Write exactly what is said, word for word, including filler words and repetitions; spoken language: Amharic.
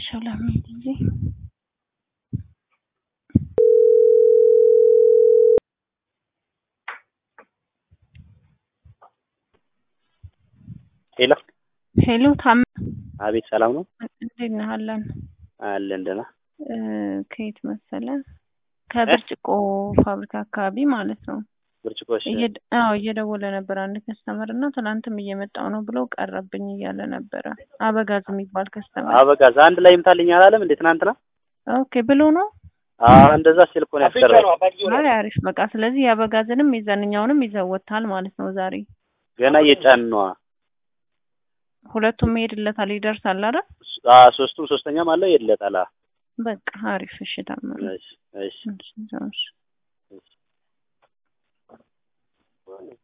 ሰላም ጊዜ ሄሎ ሄሎ ታም አቤት ሰላም ነው እንዴት ነህ አለን አለን ደህና ከየት መሰለህ ከብርጭቆ ፋብሪካ አካባቢ ማለት ነው ብርጭቆሽ አዎ እየደወለ ነበር አንድ ከስተመር እና ትናንትም እየመጣው ነው ብሎ ቀረብኝ እያለ ነበር አበጋዝ የሚባል ከስተመር አበጋዝ አንድ ላይ ይምታልኝ አላለም እንዴ ትናንትና ኦኬ ብሎ ነው አዎ እንደዛ ሲልኮ ነው ያስቀረው አይ አሪፍ በቃ ስለዚህ ያበጋዝንም ይዘንኛውንም ይዘውታል ማለት ነው ዛሬ ገና እየጫን ነው ሁለቱም ይሄድለታል ይደርሳል አይደል አዎ ሶስቱም ሶስተኛም አለ ይሄድለታል በቃ አሪፍ እሺ ታመነ እሺ እሺ